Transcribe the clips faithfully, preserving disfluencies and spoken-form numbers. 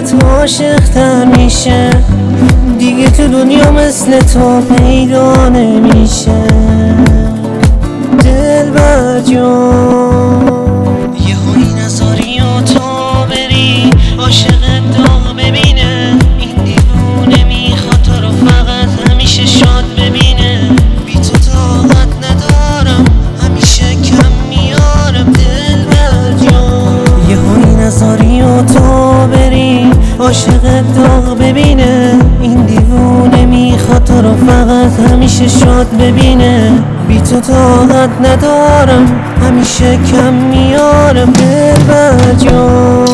دیدنت عاشق تر میشه، دیگه تو دنیا مثل تو پیدا نمیشه. دلبر جون یهو این نذاری و تو بری عاشق داغ ببینه، این دیوونه میخواد تو رو فقط همیشه شاد ببینه. بی تو طاقت ندارم همیشه کم میارم. دلبر جون یهو این نذاری و تو بری عاشق داغ ببینه، این دیوونه میخواد تو رو فقط همیشه شاد ببینه. بی تو طاقت ندارم همیشه کم میارم. دلبر جون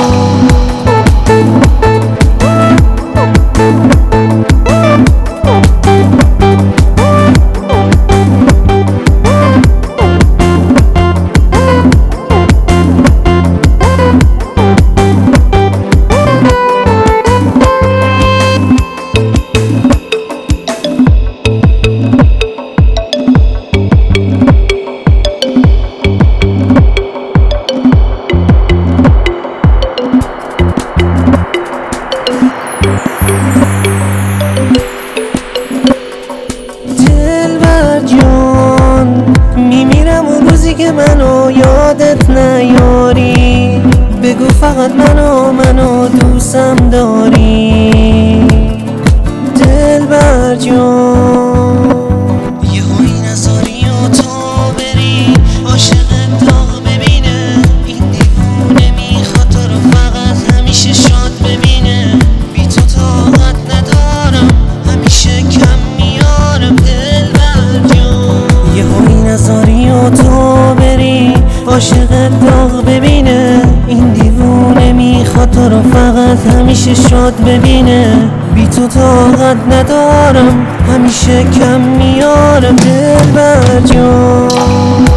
میمیرم اون روزی که منو یادت نیاری، بگو فقط منو منو دوستم داری. دلبر جون یهو این نذاری و تو بری عاشق داغ ببینه، این دیوونه میخواد تو رو فقط همیشه شاد ببینه. بی تو طاقت ندارم همیشه کم میارم. دلبر جون یهو این نذاری و تو بری عاشق داغ ببینه، این دیوونه میخواد تو رو فقط همیشه شاد ببینه. بی تو طاقت ندارم همیشه کم میارم. دلبر جون